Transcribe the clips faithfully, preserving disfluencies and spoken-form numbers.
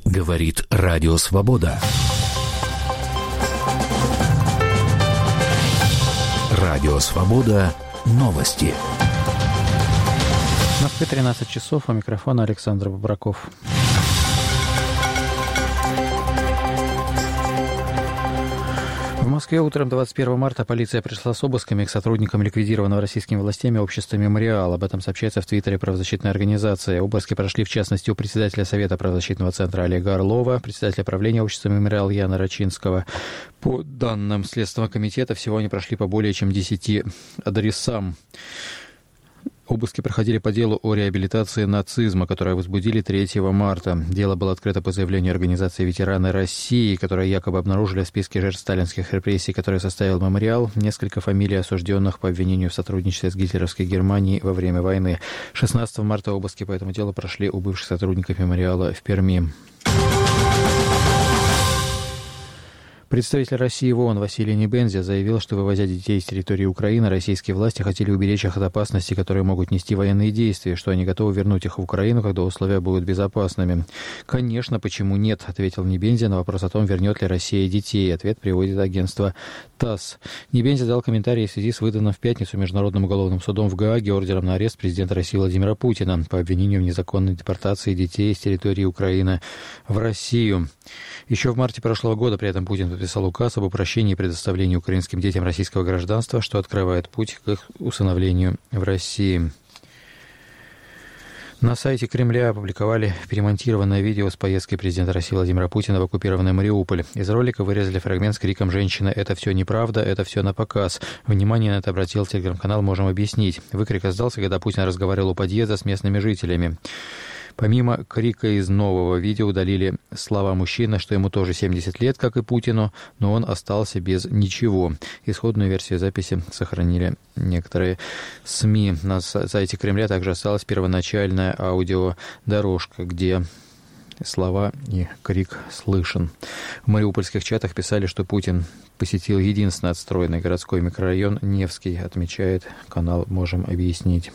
Говорит Радио Свобода. Радио Свобода. Новости. В Москве тринадцать часов, у микрофона Александр Бобраков. В Москве утром двадцать первого марта полиция пришла с обысками к сотрудникам ликвидированного российскими властями общества «Мемориал». Об этом сообщается в Твиттере правозащитной организации. Обыски прошли, в частности, у председателя Совета правозащитного центра Олега Орлова, председателя правления общества «Мемориал» Яна Рачинского. По данным Следственного комитета, всего они прошли по более чем десяти адресам. Обыски проходили по делу о реабилитации нацизма, которое возбудили третьего марта. Дело было открыто по заявлению организации «Ветераны России», которые якобы обнаружили в списке жертв сталинских репрессий, которые составил «Мемориал», несколько фамилий осужденных по обвинению в сотрудничестве с гитлеровской Германией во время войны. шестнадцатого марта обыски по этому делу прошли у бывших сотрудников «Мемориала» в Перми. Представитель России в ООН Василий Небензя заявил, что, вывозя детей с территории Украины, российские власти хотели уберечь их от опасности, которые могут нести военные действия, что они готовы вернуть их в Украину, когда условия будут безопасными. «Конечно, почему нет?» — ответил Небензя на вопрос о том, вернет ли Россия детей. Ответ приводит агентство ТАСС. Небензя дал комментарий в связи с выданным в пятницу Международным уголовным судом в Гааге ордером на арест президента России Владимира Путина по обвинению в незаконной депортации детей с территории Украины в Россию. Еще в марте прошлого года при этом Путин подписал указ об упрощении предоставления украинским детям российского гражданства, что открывает путь к их усыновлению в России. На сайте Кремля опубликовали перемонтированное видео с поездкой президента России Владимира Путина в оккупированный Мариуполь. Из ролика вырезали фрагмент с криком женщины «Это все неправда, это все на показ». Внимание на это обратил телеграм-канал «Можем объяснить». Выкрик раздался, когда Путин разговаривал у подъезда с местными жителями. Помимо крика из нового видео удалили слова мужчины, что ему тоже семьдесят лет, как и Путину, но он остался без ничего. Исходную версию записи сохранили некоторые СМИ. На сайте Кремля также осталась первоначальная аудиодорожка, где слова и крик слышен. В мариупольских чатах писали, что Путин посетил единственный отстроенный городской микрорайон Невский, отмечает канал «Можем объяснить».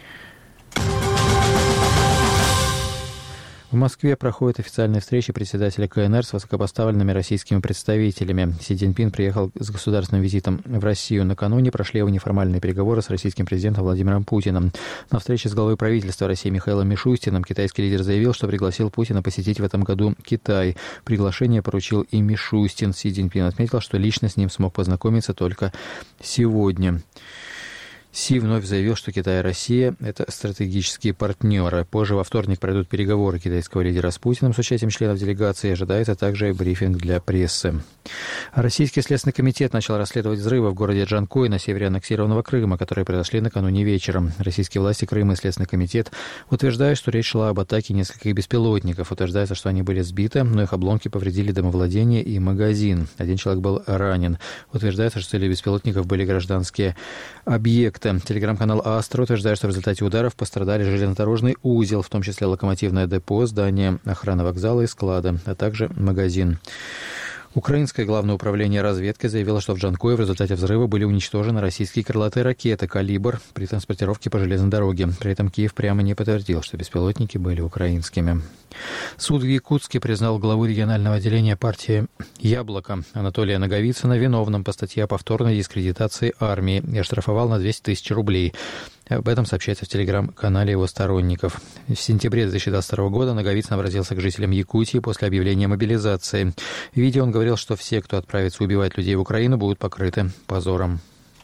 В Москве проходят официальные встречи председателя КНР с высокопоставленными российскими представителями. Си Цзиньпин приехал с государственным визитом в Россию. Накануне прошли неформальные переговоры с российским президентом Владимиром Путиным. На встрече с главой правительства России Михаилом Мишустиным китайский лидер заявил, что пригласил Путина посетить в этом году Китай. Приглашение поручил и Мишустин. Си Цзиньпин отметил, что лично с ним смог познакомиться только сегодня. Си вновь заявил, что Китай и Россия – это стратегические партнеры. Позже во вторник пройдут переговоры китайского лидера с Путиным с участием членов делегации. Ожидается также и брифинг для прессы. Российский Следственный комитет начал расследовать взрывы в городе Джанкой на севере аннексированного Крыма, которые произошли накануне вечером. Российские власти Крыма и Следственный комитет утверждают, что речь шла об атаке нескольких беспилотников. Утверждается, что они были сбиты, но их обломки повредили домовладение и магазин. Один человек был ранен. Утверждается, что целью беспилотников были гражданские объекты. Телеграм-канал «Астра» утверждает, что в результате ударов пострадали железнодорожный узел, в том числе локомотивное депо, здание охраны вокзала и склада, а также магазин. Украинское главное управление разведки заявило, что в Джанкое в результате взрыва были уничтожены российские крылатые ракеты «Калибр» при транспортировке по железной дороге. При этом Киев прямо не подтвердил, что беспилотники были украинскими. Суд в Якутске признал главу регионального отделения партии «Яблоко» Анатолия Наговицына виновным по статье о повторной дискредитации армии и оштрафовал на двести тысяч рублей. Об этом сообщается в телеграм-канале его сторонников. В сентябре две тысячи двадцать второго года Наговицын обратился к жителям Якутии после объявления мобилизации. В видео он говорил, что все, кто отправится убивать людей в Украину, будут покрыты позором.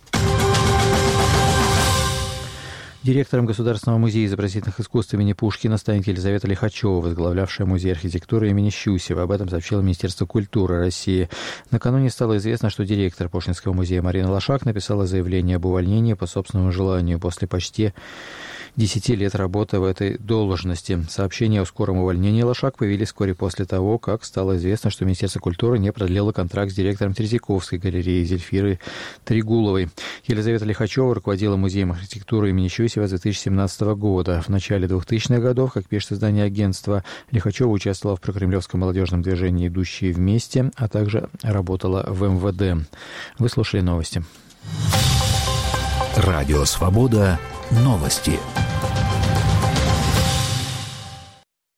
Директором Государственного музея изобразительных искусств имени Пушкина станет Елизавета Лихачева, возглавлявшая музей архитектуры имени Щусева. Об этом сообщило Министерство культуры России. Накануне стало известно, что директор Пушкинского музея Марина Лошак написала заявление об увольнении по собственному желанию после почти десяти лет работы в этой должности. Сообщения о скором увольнении Лошак появились вскоре после того, как стало известно, что Министерство культуры не продлило контракт с директором Третьяковской галереи Зельфирой Трегуловой. Елизавета Лихачева руководила музеем архитектуры имени Щусева с две тысячи семнадцатого года. В начале двухтысячных годов, как пишет издание агентства, Лихачева участвовала в прокремлевском молодежном движении «Идущие вместе», а также работала в эм вэ дэ. Вы слушали новости. Радио «Свобода». Новости.